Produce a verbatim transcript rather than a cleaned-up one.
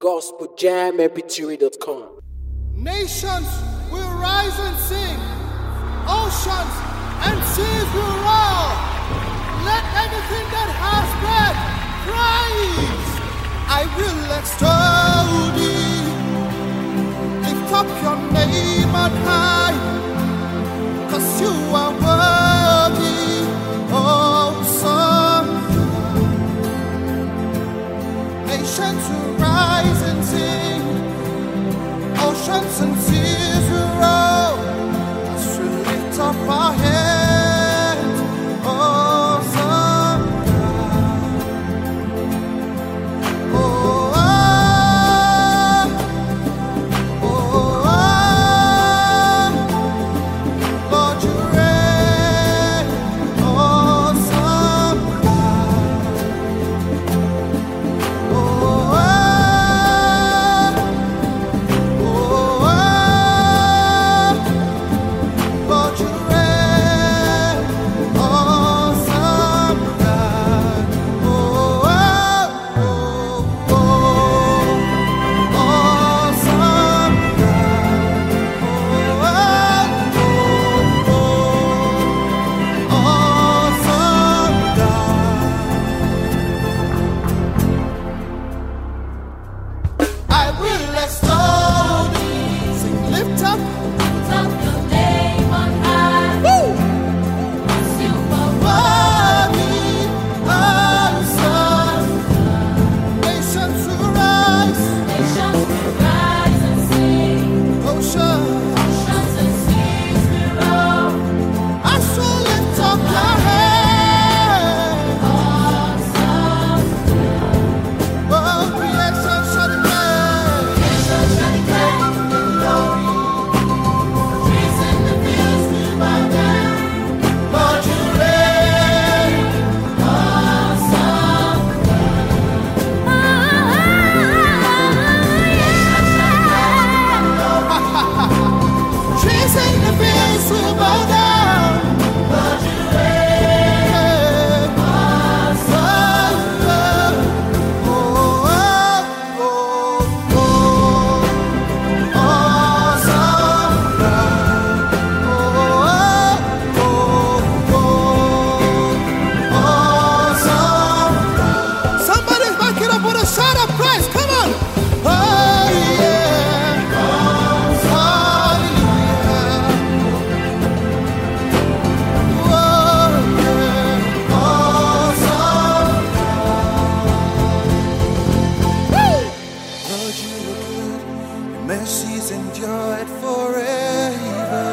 gospel jam m p three dot com. Nations will rise and sing, oceans and seas will roar. Let everything that has breath praise. I will extol thee, lift up your name on high, 'cause you are worthy, awesome. Nations will rise and sing, oceans and seas will roar, as we lift up our hands, awesome God. Oh, oh, oh, oh, Lord, you reign, awesome God. Oh, oh, mercies endured forever.